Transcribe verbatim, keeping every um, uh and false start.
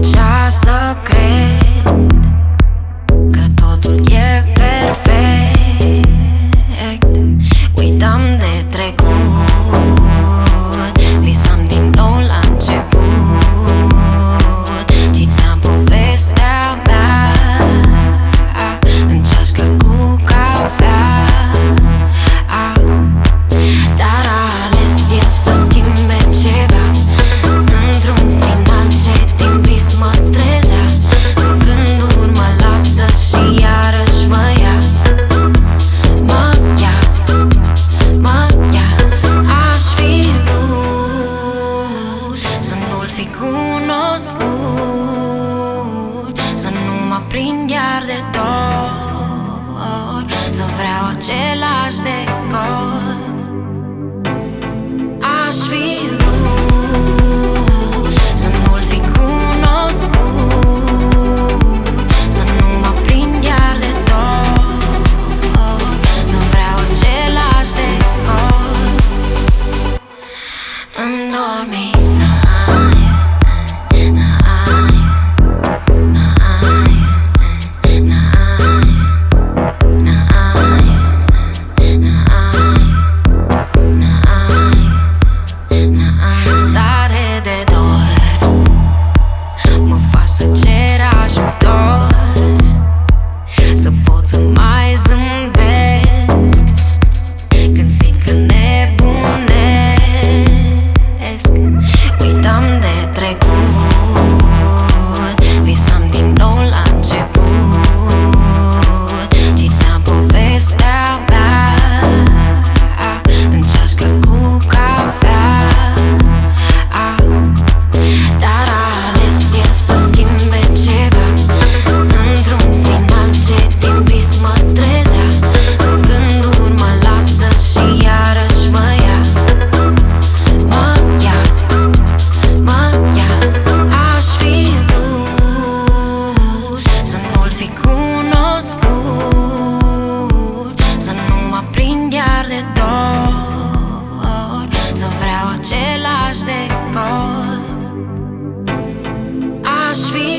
plăcea să cred că totul e perfect. Uitam de trecut, visam din nou la început. Citeam povestea mea în ceașcă cu cafea. Dar a ales el să schimbe ceva. Într-un final ce din vis mă trezea. În gânduri mă lasă și iarăși mă ia. Mă ia, mă ia. Aș fi vrut să nu-l fi cunoscut, să nu mă prind iar de dor, să vreau același decor. Aș fi vrut să nu-l fi cunoscut, să nu mă prind iar de dor, să vreau același decor. Îndormit. Stare de dor mă fac să cer ajutor, să pot să mai zâmbesc când simt că nebunesc. Uitam de trecut, visam din nou la început. Citeam povestea mea în ceașcă cu cafea. Dar a ales el să schimbe ceva. Într-un final ce din vis mă trezea. În gânduri mă lasă și iarăși mă ia. Mă ia, mă ia. Aș fi vrut să nu-l fi cunoscut, să nu mă prind iar de dor, să vreau același decor. Aș fi